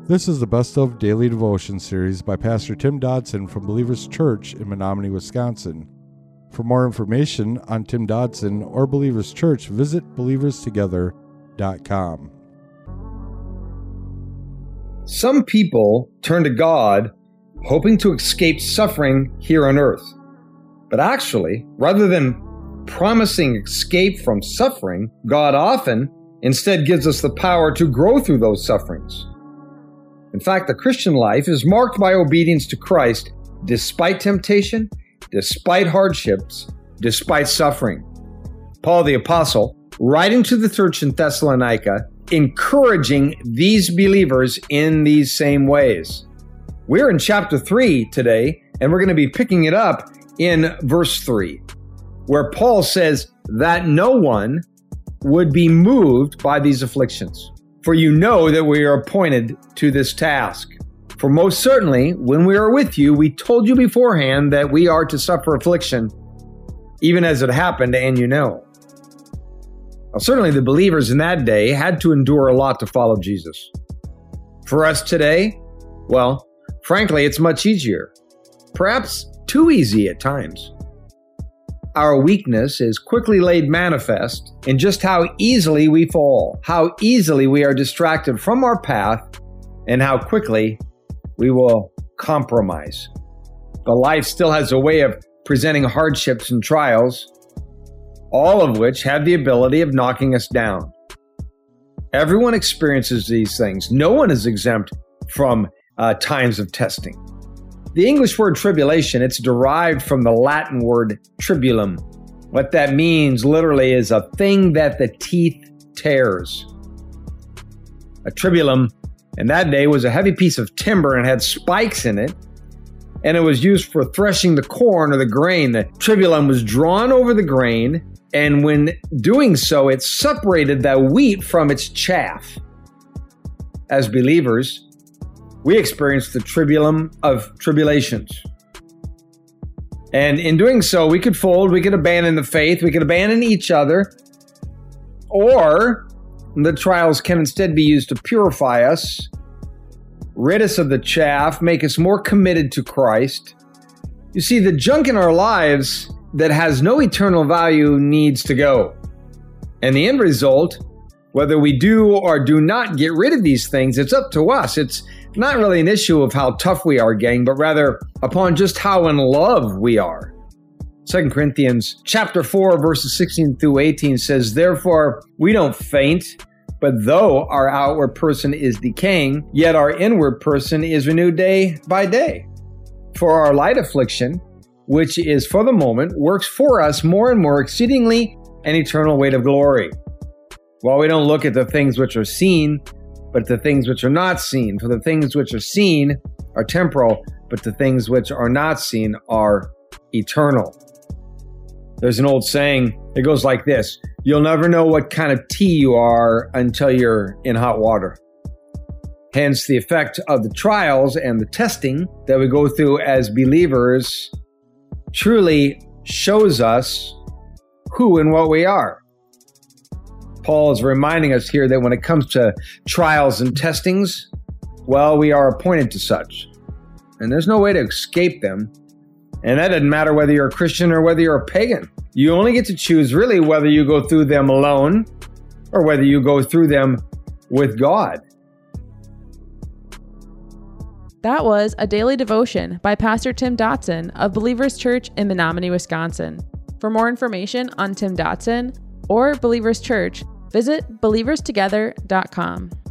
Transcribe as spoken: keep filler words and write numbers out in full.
This is the Best of Daily Devotion series by Pastor Tim Dodson from Believers Church in Menominee, Wisconsin. For more information on Tim Dodson or Believers Church, visit believers together dot com. Some people turn to God hoping to escape suffering here on earth. But actually, rather than promising escape from suffering, God often instead gives us the power to grow through those sufferings. In fact, the Christian life is marked by obedience to Christ despite temptation, despite hardships, despite suffering. Paul the Apostle, writing to the church in Thessalonica, encouraging these believers in these same ways. We're in chapter three today, and we're going to be picking it up in verse three, where Paul says that no one would be moved by these afflictions. For you know that we are appointed to this task. For most certainly, when we are with you, we told you beforehand that we are to suffer affliction, even as it happened, and you know. Now, certainly the believers in that day had to endure a lot to follow Jesus. For us today, well, frankly, it's much easier. Perhaps too easy at times. Our weakness is quickly laid manifest in just how easily we fall, how easily we are distracted from our path, and how quickly we will compromise. But life still has a way of presenting hardships and trials, all of which have the ability of knocking us down. Everyone experiences these things. No one is exempt from uh, times of testing. The English word tribulation, it's derived from the Latin word tribulum. What that means literally is a thing that the teeth tears. A tribulum in that day was a heavy piece of timber and had spikes in it, and it was used for threshing the corn or the grain. The tribulum was drawn over the grain, and when doing so, it separated the wheat from its chaff. As believers, we experience the tribulum of tribulations. And in doing so, we could fold, we could abandon the faith, we could abandon each other, or the trials can instead be used to purify us, rid us of the chaff, make us more committed to Christ. You see, the junk in our lives that has no eternal value needs to go. And the end result, whether we do or do not get rid of these things, it's up to us. It's not really an issue of how tough we are, gang, but rather upon just how in love we are. Second Corinthians chapter four, verses sixteen through eighteen says, "Therefore we don't faint, but though our outward person is decaying, yet our inward person is renewed day by day. For our light affliction, which is for the moment, works for us more and more exceedingly an eternal weight of glory. While we don't look at the things which are seen, but the things which are not seen. For the things which are seen are temporal, but the things which are not seen are eternal." There's an old saying, it goes like this: you'll never know what kind of tea you are until you're in hot water. Hence, the effect of the trials and the testing that we go through as believers truly shows us who and what we are. Paul is reminding us here that when it comes to trials and testings, well, we are appointed to such. And there's no way to escape them. And that doesn't matter whether you're a Christian or whether you're a pagan. You only get to choose really whether you go through them alone or whether you go through them with God. That was a daily devotion by Pastor Tim Dodson of Believers Church in Menominee, Wisconsin. For more information on Tim Dodson or Believers Church, visit believers together dot com.